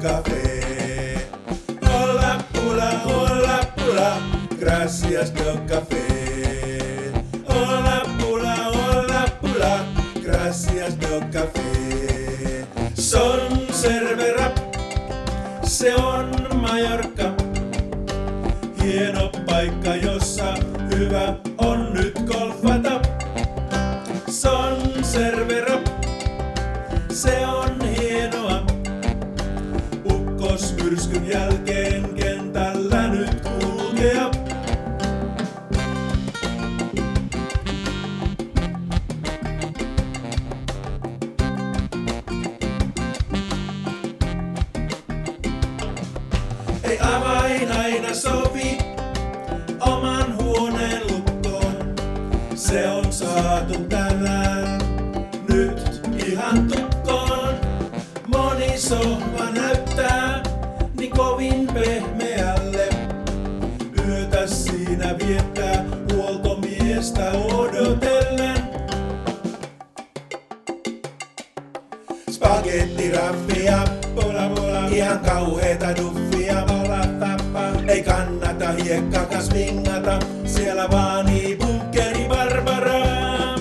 café. Hola pula, gracias del café. Hola pula, gracias del café. Son Cervera, se on Mallorca. Hieno paikka, jossa hyvä on nyt golfata. Son Cervera, se on hienoa. Ukkosmyrskyn jälkeen kentällä nyt kulkea. Ei avain aina sovi oman huoneen lukkoon. Se on saatu tänään nyt ihan tukkoon. Moni sohva näyttää niin kovin pehmeälle. Yötä siinä viettää huoltomiestä odotellen. Spagettiraffia, ihan kauheeta duffia. Ei kannata hiekkakas vingata, siellä vaanii bunkkeri Barbaraa.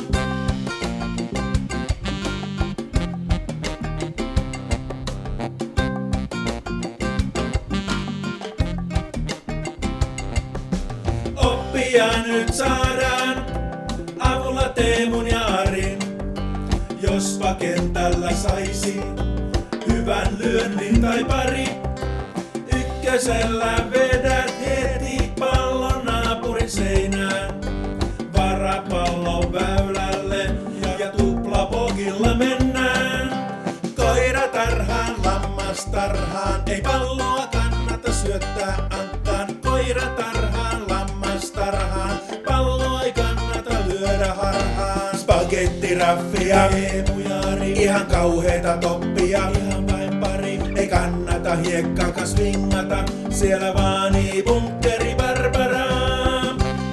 Oppia nyt saadaan avulla Teemun ja Arin. Jospa kentällä saisi hyvän lyönnin tai pari. Ykkösellä vedät heti pallon naapurin seinään. Varapallon väylälle ja tuplapokilla mennään. Koira tarhaan, lammas tarhaan, ei palloa kannata syöttää Anttaan. Koira tarhaan, lammas tarhaan, palloa ei kannata lyödä harhaan. Spagettiraffia, Teemu ja Ari, ihan kauheeta toppia, ihan vain pari. Ei kannata hiekkakas vingata, siellä vaanii bunkkeri Barbaraa.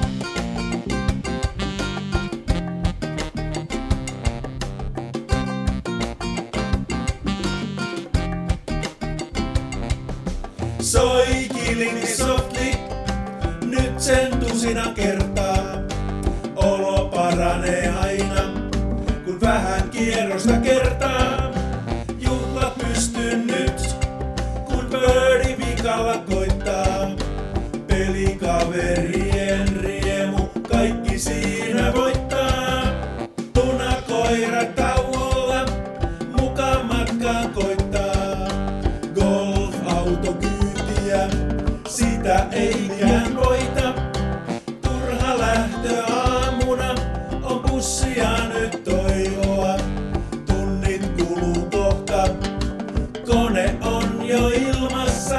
Soi Killing Softly, nyt sen tusina kertaa. Olo paranee aina, kun vähän kierrosta kertaa. Juhlat pystyn nyt, kun birdie vikalla koittaa. Pelikaverien riemu, kaikki siinä voittaa. Punakoira tauolla, muka matkaan koittaa. Golf-auto kyytiä, sitä ei mikään voita. Turha lähtö aamuna, on bussia nyt toivoa. Tunnit kuluu kohta, kone on jo ilmassa.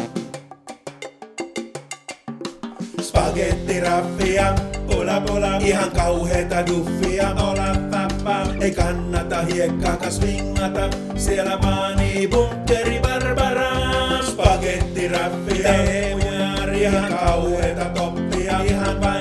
Spagettiraffia, pula, ihan kauheeta duffia. Ei kannata hiekkakas vingata, siellä vaanii bunkkeri Barbaraa. Spagettiraffia, Teemu ja Ari, ihan kauheeta toppia, ihan vain